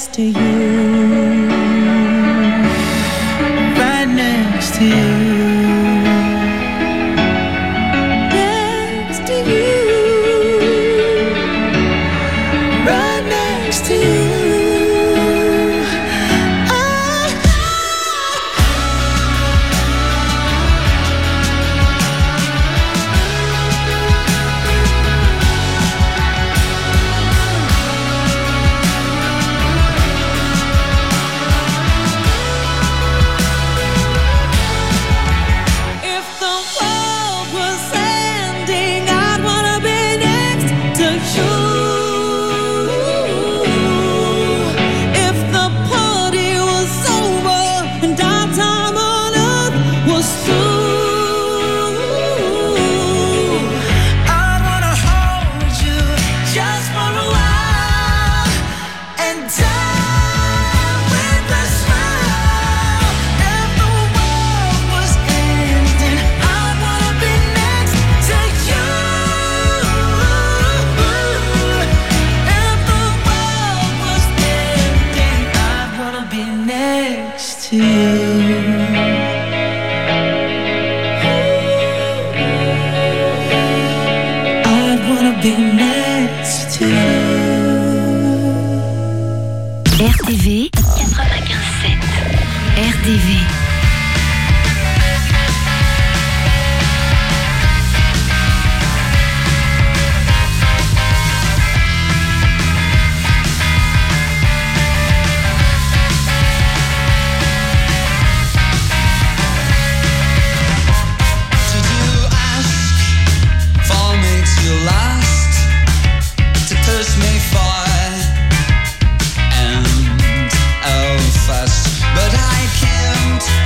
next to you, right next to you. RTV 95.7 RDV. But I can't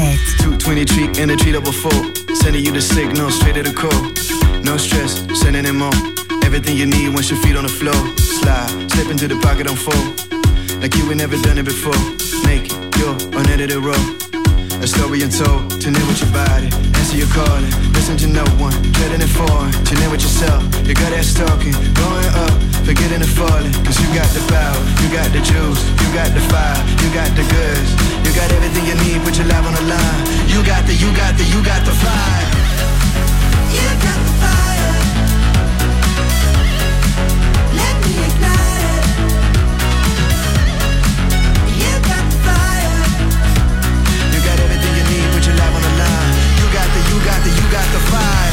220 treat and a treat over 4. Sending you the signal straight to the core. No stress, sending it more. Everything you need once your feet on the floor. Slide, slip into the pocket on 4. Like you ain't never done it before. Naked, you're unedited raw. A story untold, tune in with your body. Answer your calling, listen to no one. Treading it forward, tune in with yourself. You got that stalking, going up, forgetting the falling. Cause you got the power, you got the juice, you got the fire, you got the goods. You got everything you need, put your life on the line. You got the fire. You got the fire. Let me ignite it. You got the fire. You got everything you need, put your life on the line. You got the fire.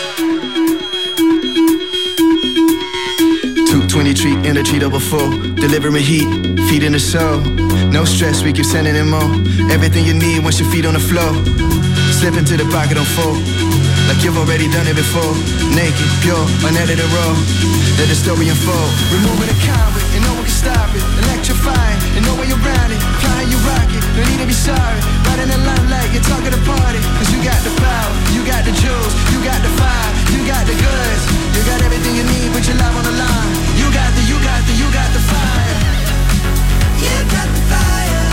220 treat and a treat over 4. Delivering heat, feeding the soul. No stress, we keep sending in more. Everything you need once your feet on the floor. Slip into the pocket on 4. Like you've already done it before. Naked, pure, unedited raw. Let the story unfold. Removing the convict and no one can stop it. Electrifying and no way around it. Flying you rocket, no need to be sorry. Right in the limelight, you're talking to party. Cause you got the power, you got the jewels, you got the fire, you got the goods. You got everything you need, put your life on the line. You got the fire. You got the fire.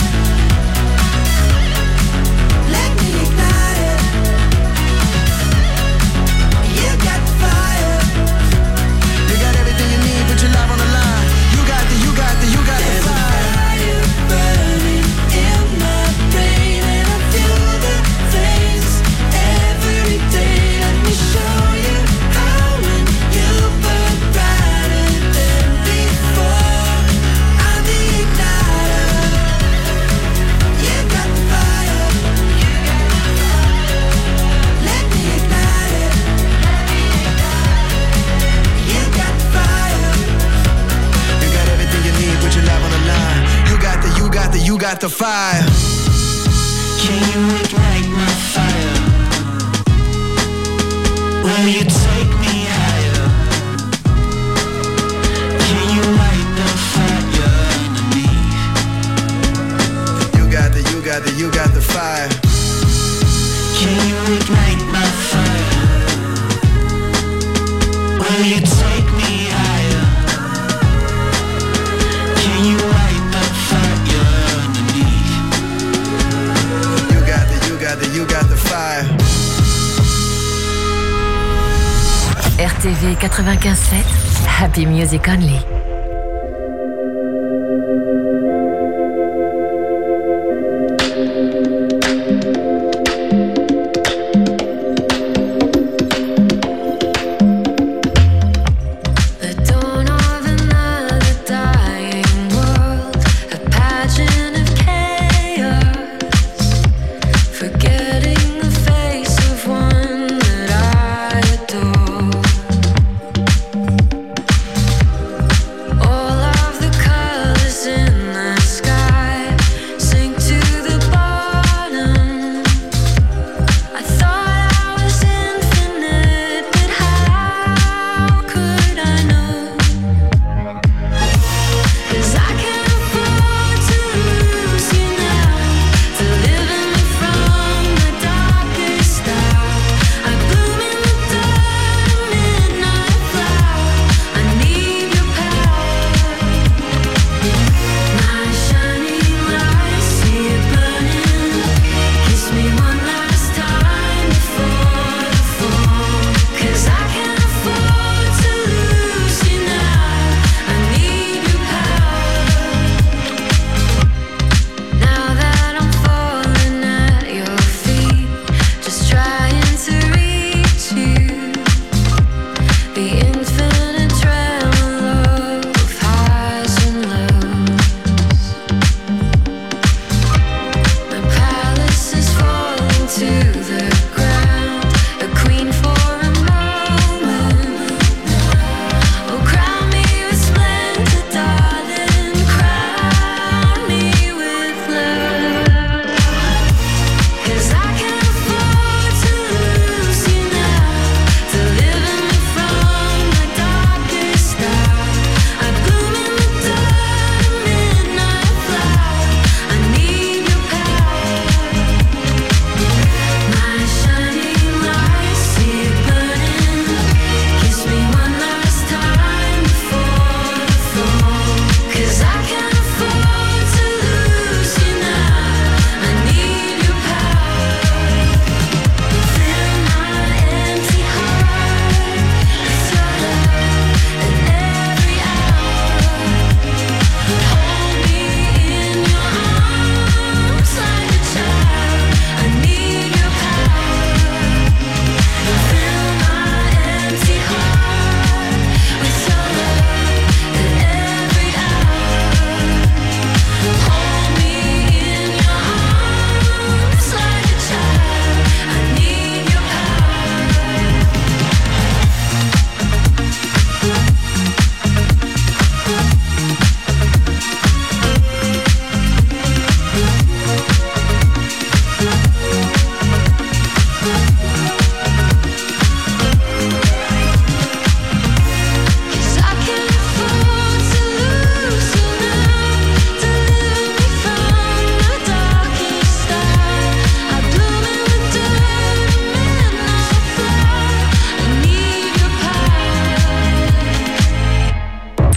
Let me ignite it. You got the fire. You got everything you need, put your life on the line. You got the There's fire. a fire burning in my brain, and I feel the flames every day. Let me show you how when you burn brighter than before. I'm the igniter. You got the fire. Let me ignite it. You got the fire. You got everything you need, put your life on the line. You got the fire. Can you ignite my fire? Will you take me higher? Can you light the fire underneath? You got the fire. Can you ignite my fire? Will you take me higher? Can you light the fire underneath? You got the fire. RTV 95.7, Happy Music Only. The dawn of another dying world, a pageant of chaos, forgetting the face of one that I adore. All of the colors in the sky sink to the bottom. I thought I was infinite, but how could I know? 'Cause I can't afford to lose you now, delivering me from the darkest hour. I bloom in the dirt, a midnight flower. I need your power. My shining light, see it burning. Kiss me one last time before the fall. 'Cause I can't afford to lose you now. I need your power. Now that I'm falling at your feet, just trying to reach you, the infinite tremolo of highs and lows. My palace is falling to the ground, a queen for a moment. Oh, crown me with splendor, darling, crown me with love. 'Cause I can't afford to lose you now, delivering me from the darkest hour. I bloom in the dirt, a midnight flower. I need your power.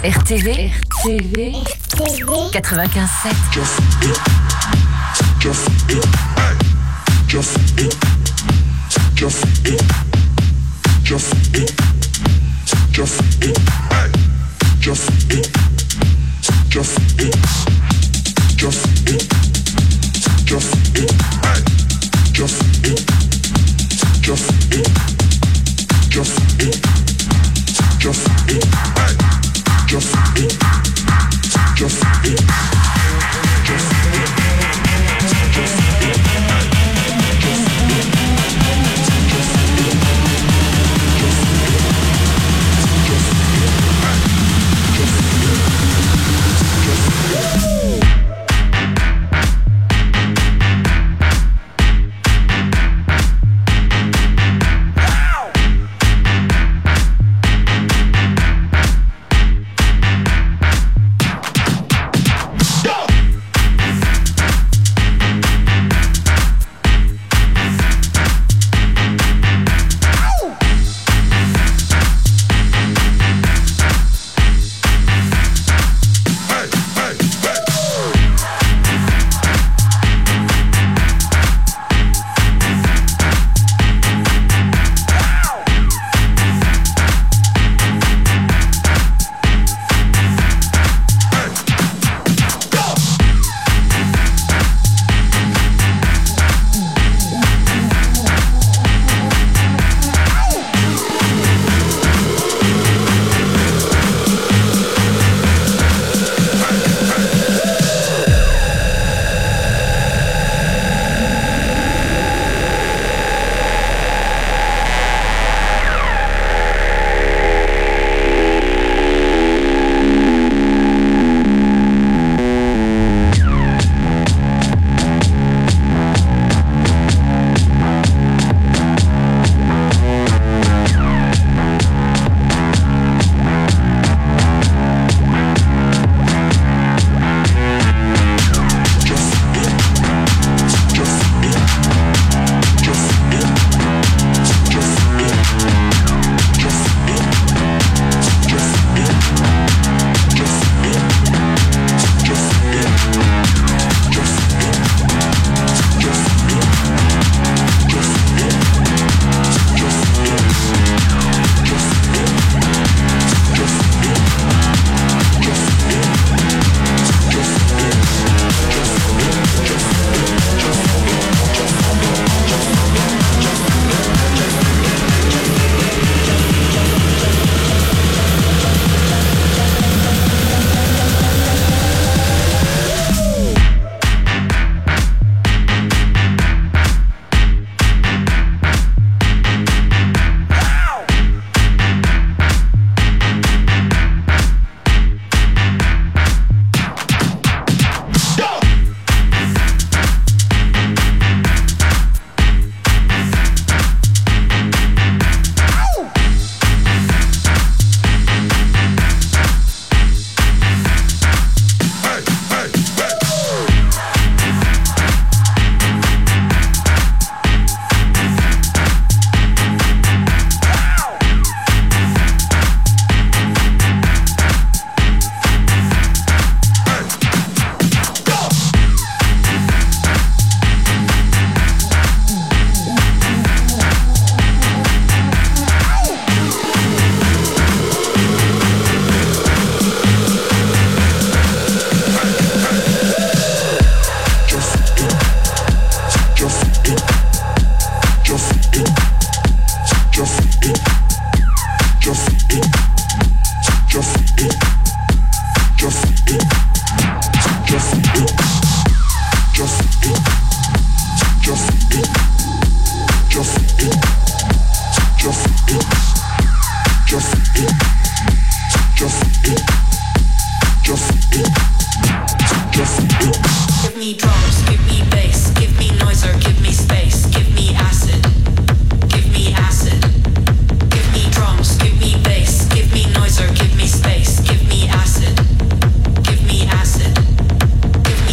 RTV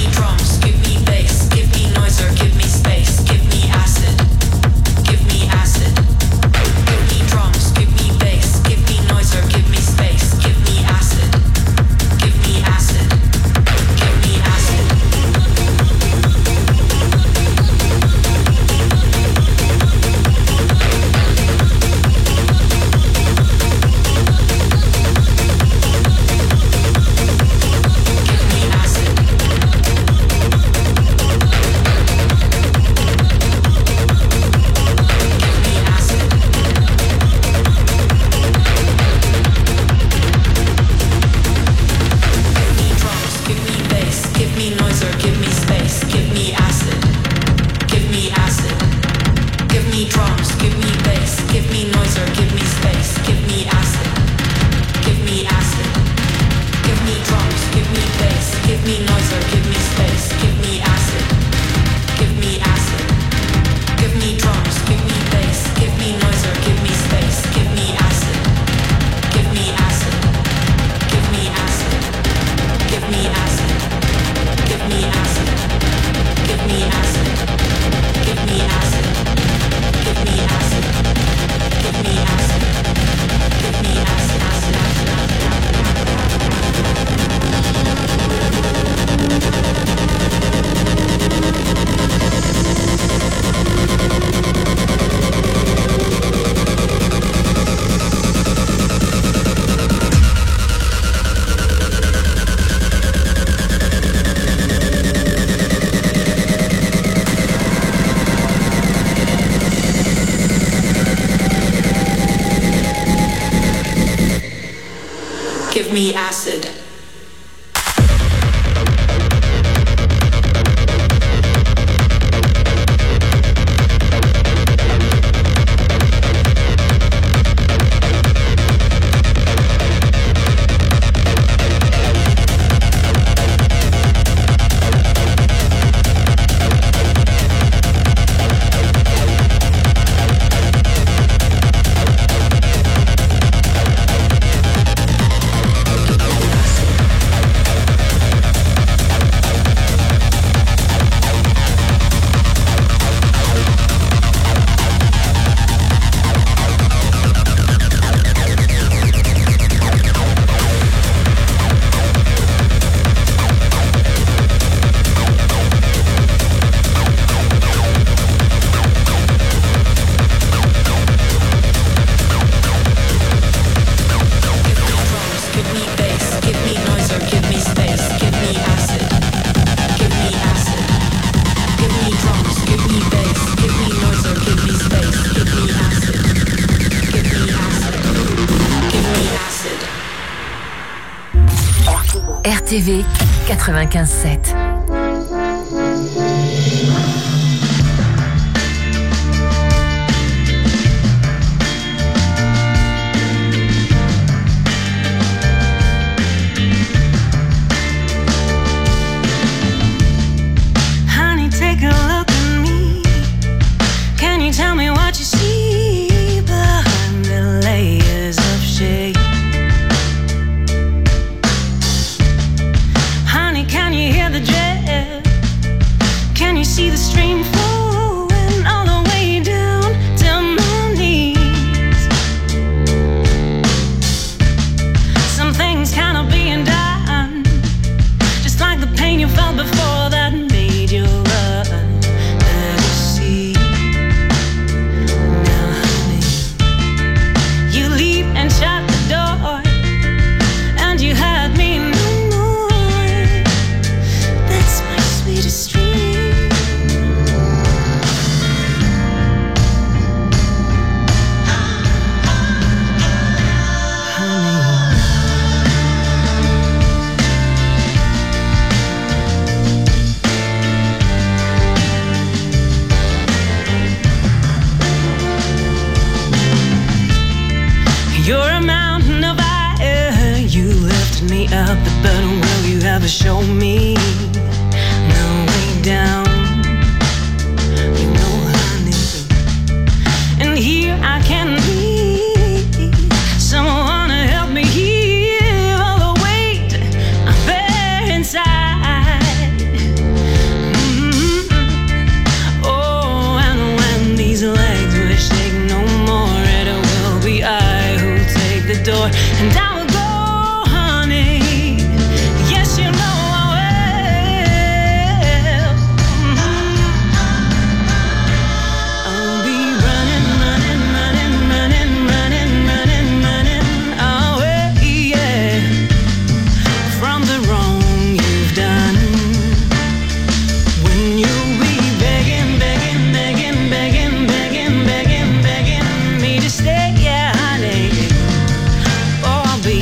'Cause give me acid. RTV 95.7. I'll be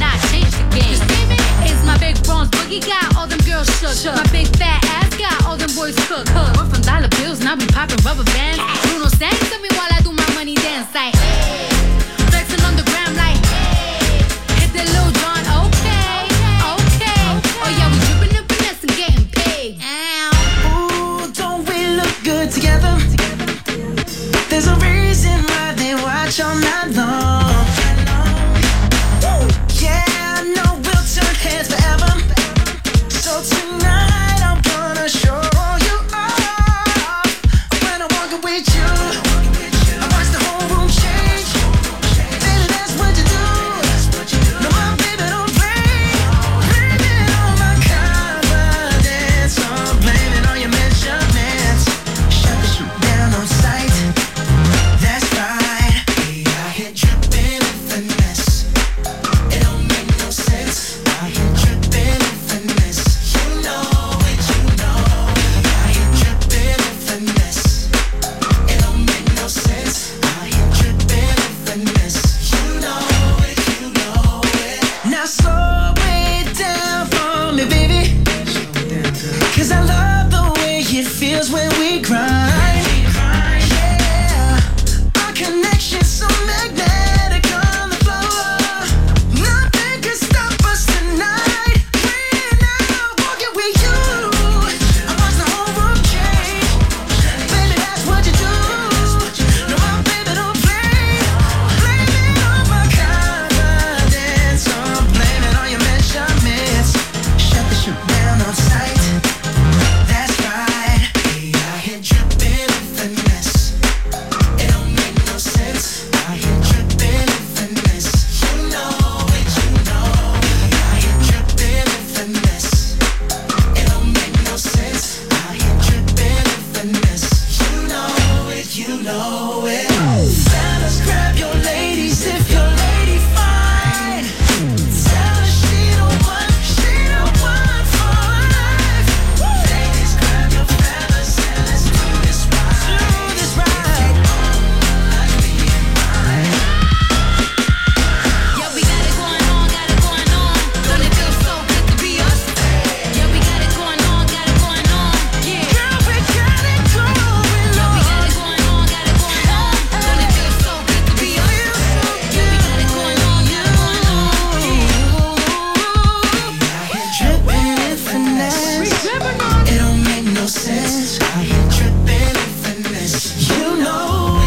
I changed the game. It's my big bronze boogie got all them girls shook. My big fat ass got all them boys cook. We're from dollar bills, now we popping rubber bands. Bruno sang to me while I do my money dance like flexing on the gram like hit the Lil Jon, okay. Oh yeah, we dripping and finesse and getting paid. Ooh, don't we look good together? There's a reason why they watch all night long. Yeah, I know we'll turn heads forever. So tonight I'm gonna show you off. When I'm walking with you, I watch the whole room change. Baby, that's what you do. No, my baby don't play. Blame it on my confidence, or blame it on your measurements. Shut you down on sight. That's right. We out here dripping in finesse. It don't make no sense. Out here dripping in finesse. You know it, you know. Out here dripping in finesse. It don't make no sense. Out here dripping in finesse. You know it, you know it. Now slow it down for me, baby. 'Cause I love the way it feels when we grind. Yeah, our connection's so magnetic on the floor. Nothing can stop us tonight. When I'm walking with you, I watch the whole room change. Baby, that's what you do. No, my baby don't play. Blame it on my confidence, or blame it on your measurements. Shut the shit down on sight. That's right. We out here dripping in finesse. It don't make no sense. Out here dripping in finesse. You know it, you know. Out here dripping in finesse. It don't make no sense. Out here dripping in finesse. You know it, you know it. Fellas, grab your ladies if your lady fine. Tell her she don't want for life. Ladies, grab your fellas and let's do this right. Do this right. Like me and mine. Yeah, we got it going on. Don't it feel so good to be us? Yeah, we got it going on. Yeah. Girl, we got it going Yeah, we on. got it going on. Don't it feel so good to be us? Yeah, we got it going on. Dripping in finesse. It don't make no sense. Out here dripping in finesse. You know.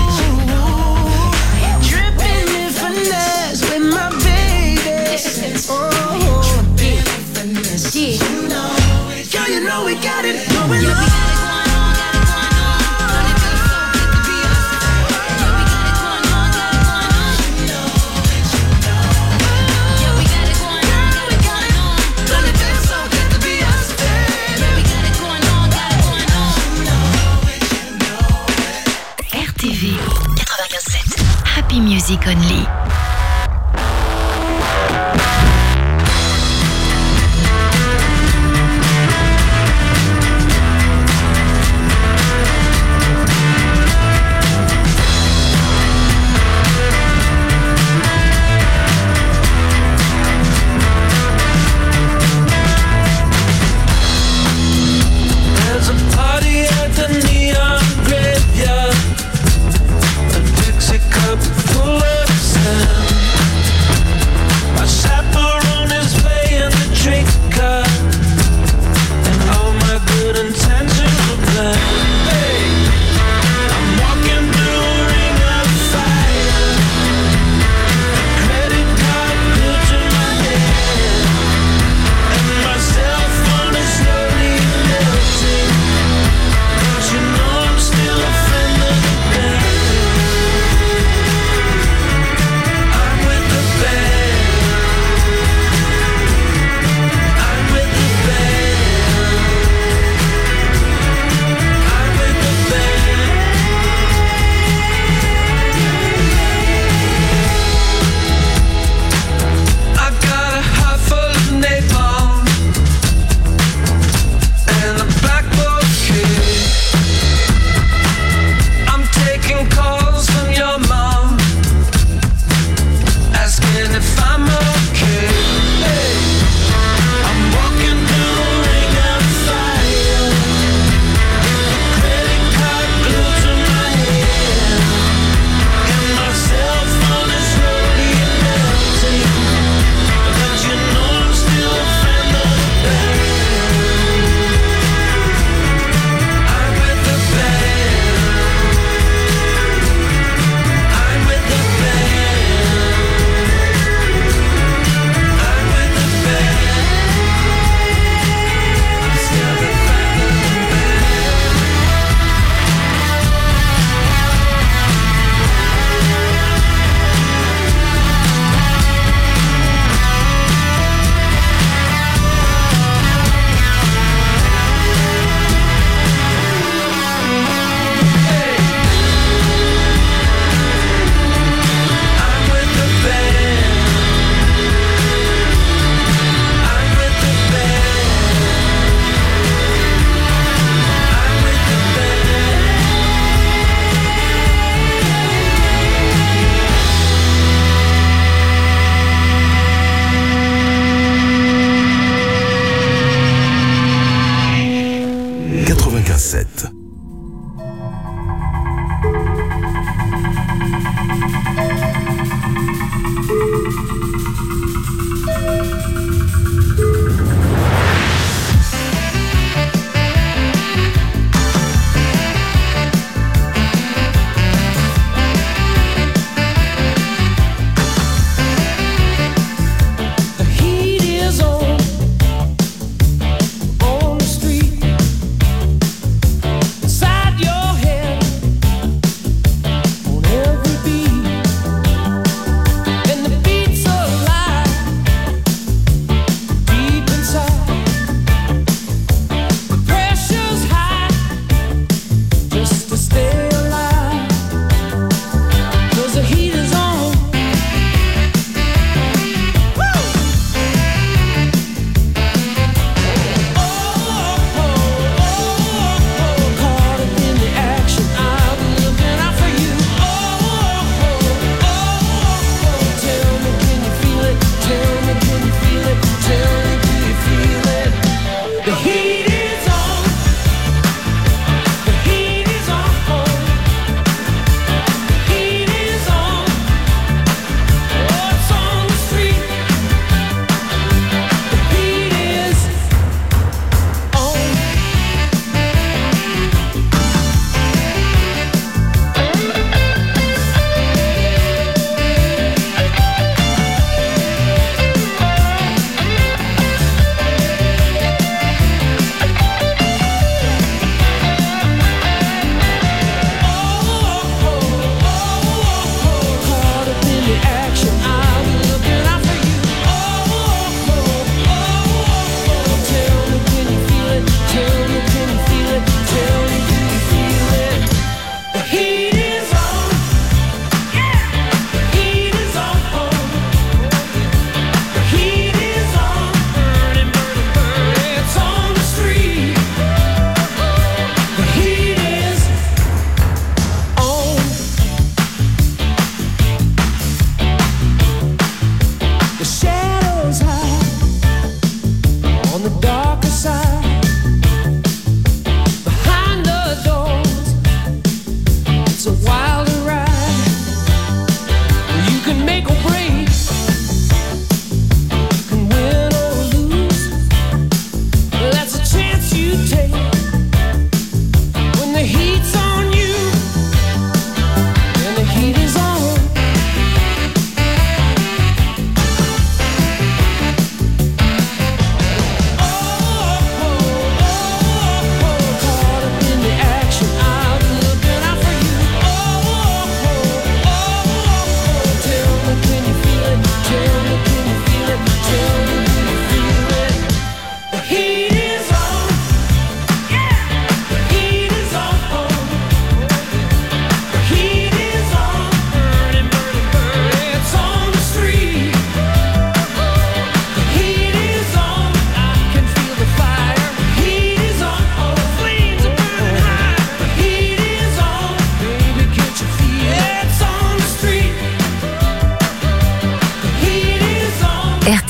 Dripping in finesse with my baby. Oh, dripping in finesse. You know it. Girl, you know we got it going Yeah, we on. got it going on. Don't it feel so good to be us? Yeah, we got it going on. Yeah, we got it going on. Don't it feel so good to be us? Yeah, we got it going on. RTV 95.7. Happy Music Only. There's a party at the neon graveyard. A Dixie cup full of sand.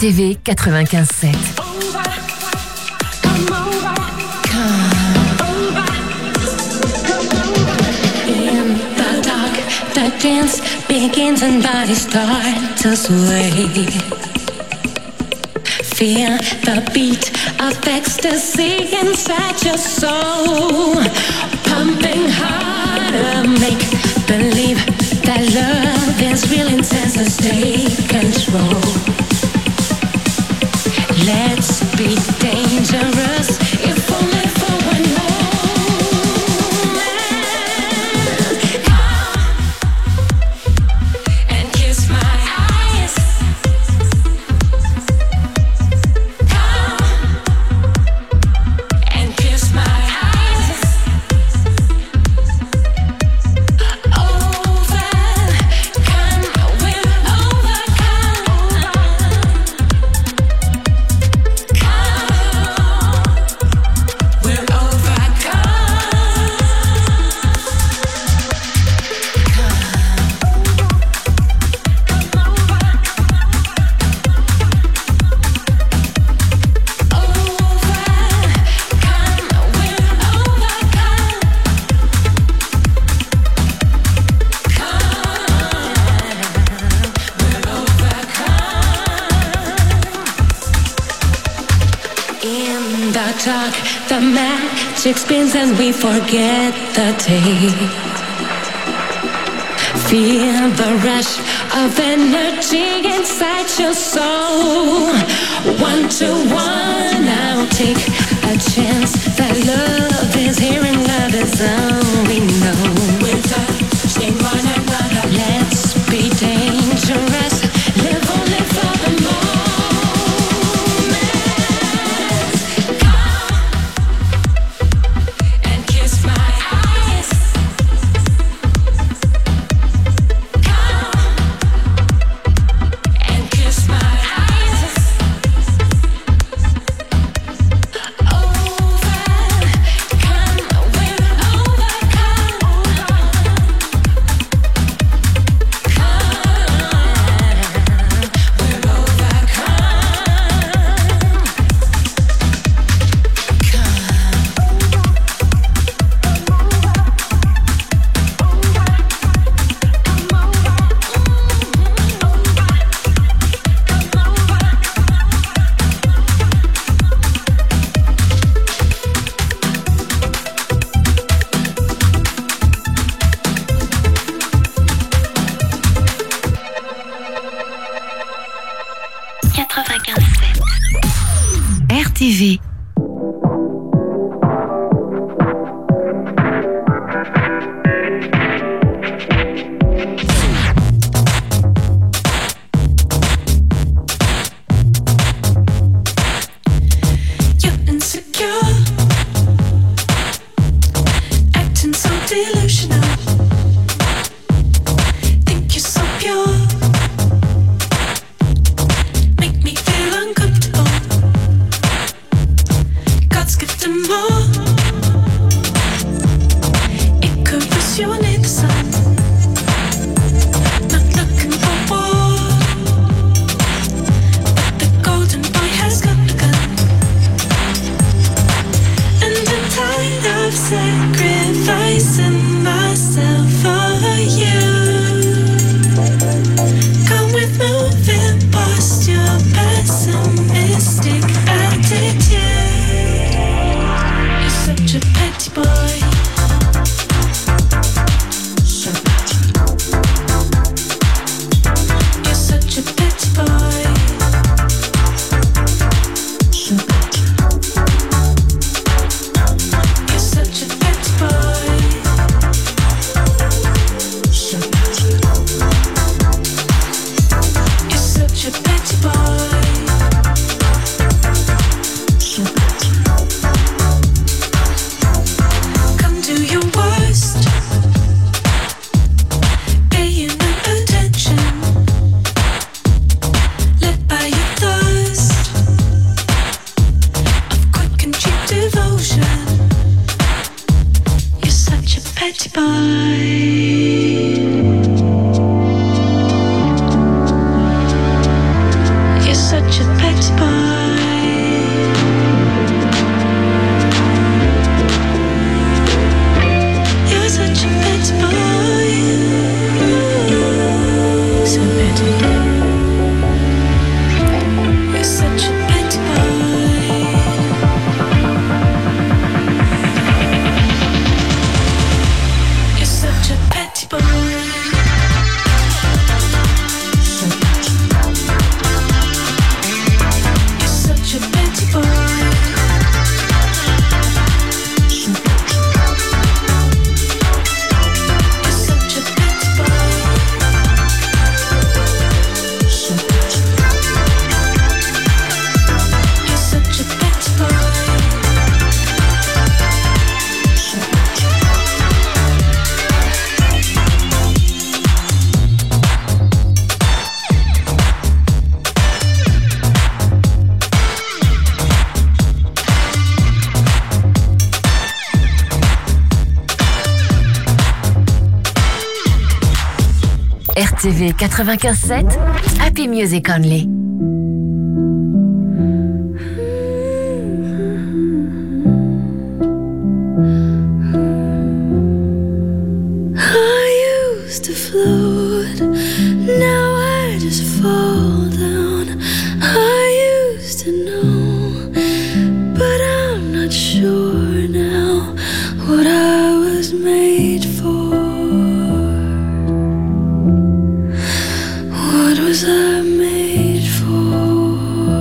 RTV 95.7. In the dark, the dance begins and bodies start to sway. Feel the beat of ecstasy inside your soul, pumping harder. Make believe that love is real intense and take control. Let's be dangerous, if only for one moment. Come and kiss my eyes. Talk, the magic spins and we forget the tape. Feel the rush of energy inside your soul. 1 to 1, I'll take a chance that love is here and love is all we know. We're touching one another. Let's be dangerous. Live only for the moment. RTV. TV 95.7, Happy Music Only. I used to float, now I just fall down. I used to know, but I'm not sure now what I was made for. What was I made for?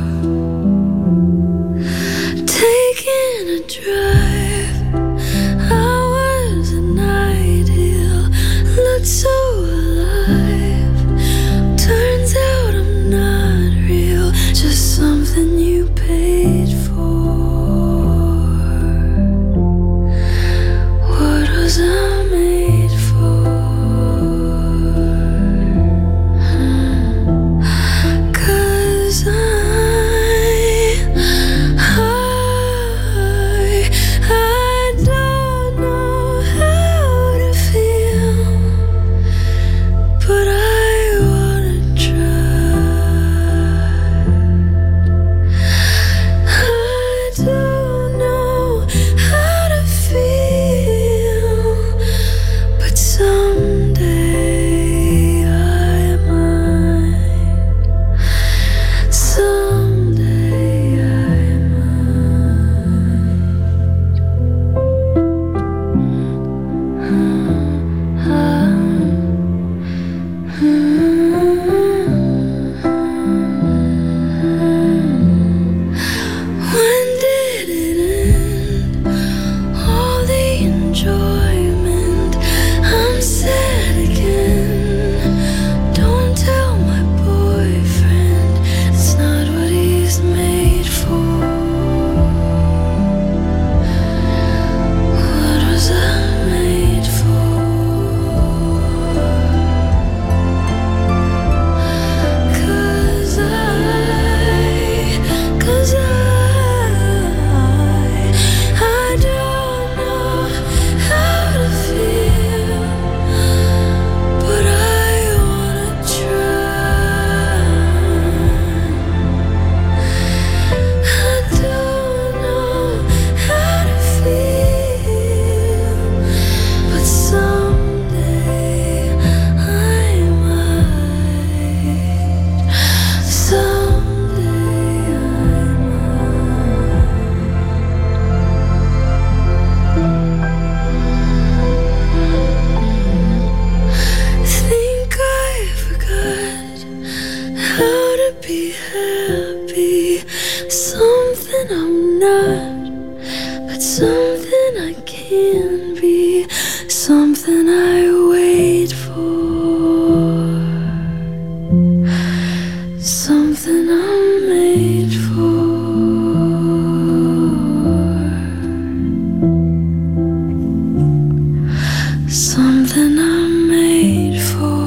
Taking a drive, I was an ideal, looked so alive. Turns out I'm not real, just something you paid for. What was I made for? 'Cause I don't know how to feel, but I wanna try. I don't know how to feel, but someday I might. Someday I When did it end? All the enjoyment. I'm sad again. Don't tell my boyfriend, it's not what he's made for. What was I made for? 'Cause I don't know how to feel, but I wanna try. I don't know how to feel, but someday I might. Someday I think I forgot how to be happy. Something I'm not, but something I can be. Something I wait for. Something I'm made for. Something I'm made for.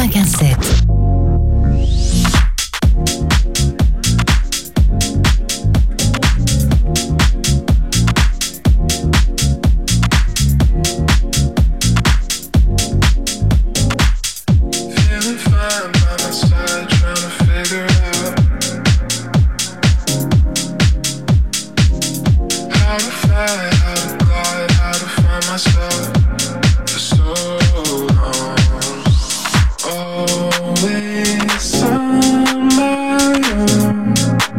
95.7. Feeling fine by my side, trying to figure out how to fly, how to glide, how to find myself for so long. Always on my own,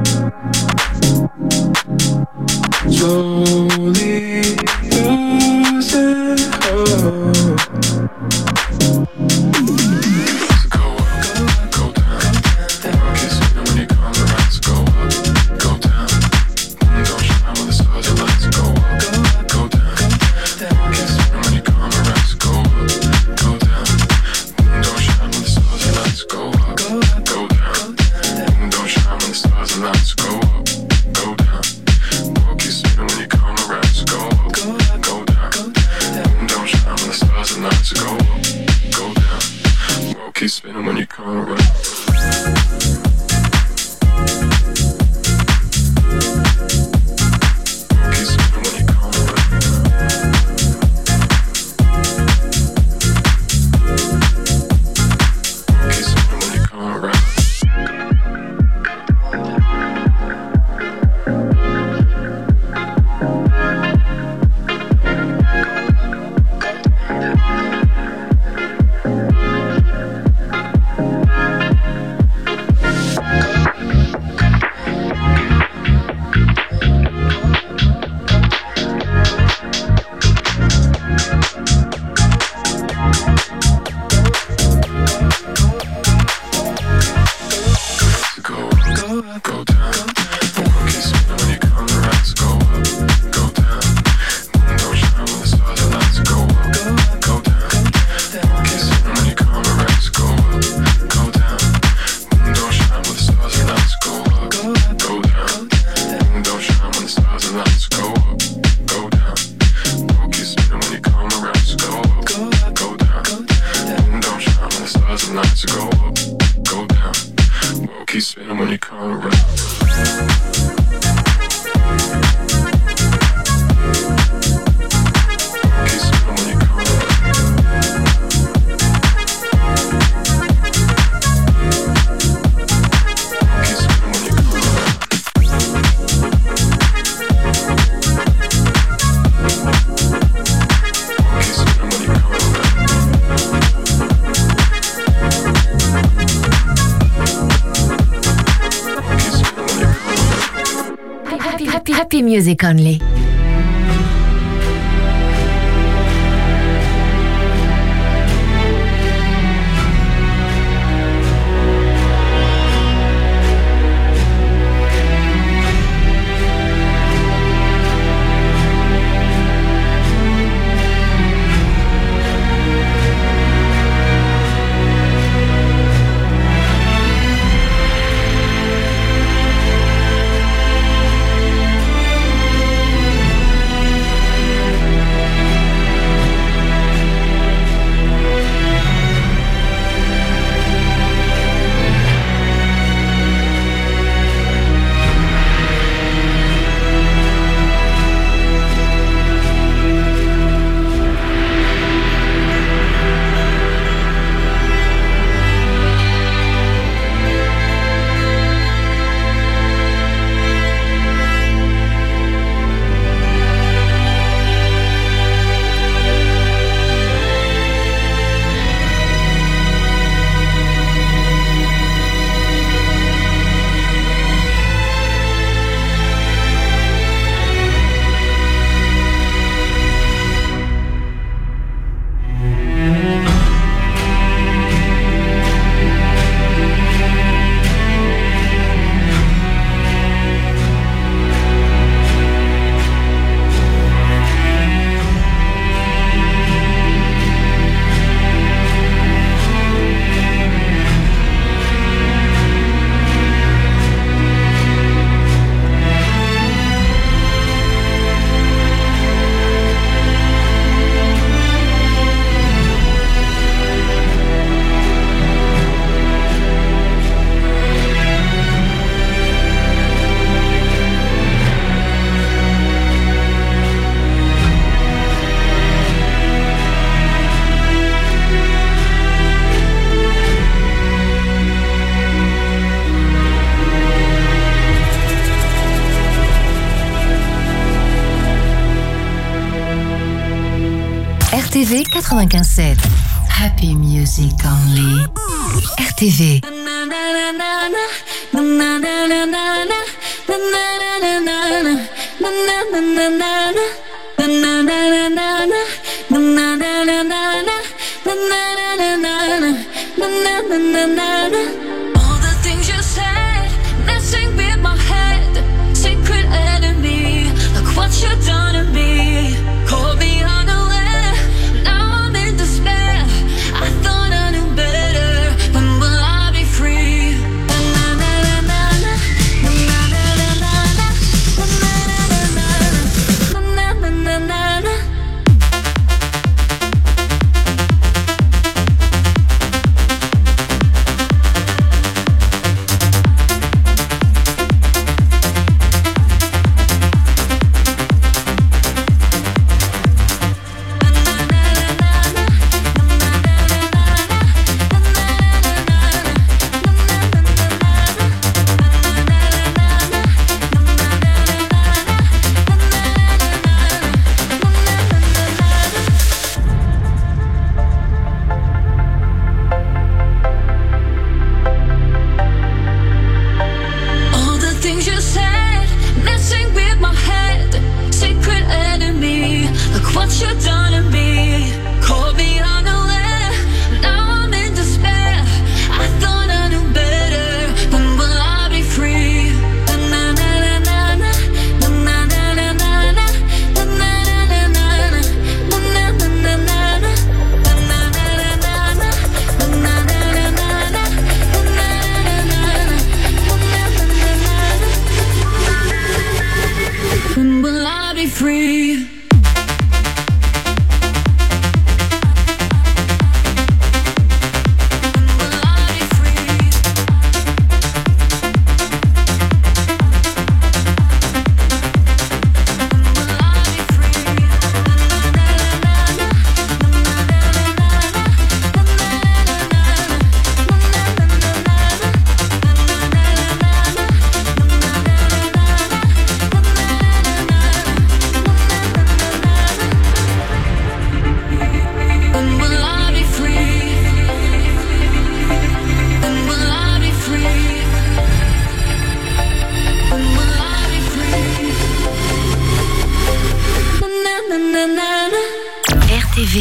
slowly losing hope. Keep spinning when you come around. Happy Music Only. RTV 95.7. Happy Music Only. RTV. All the things you said, messing with my head. Secret enemy, look what you done to me. Call me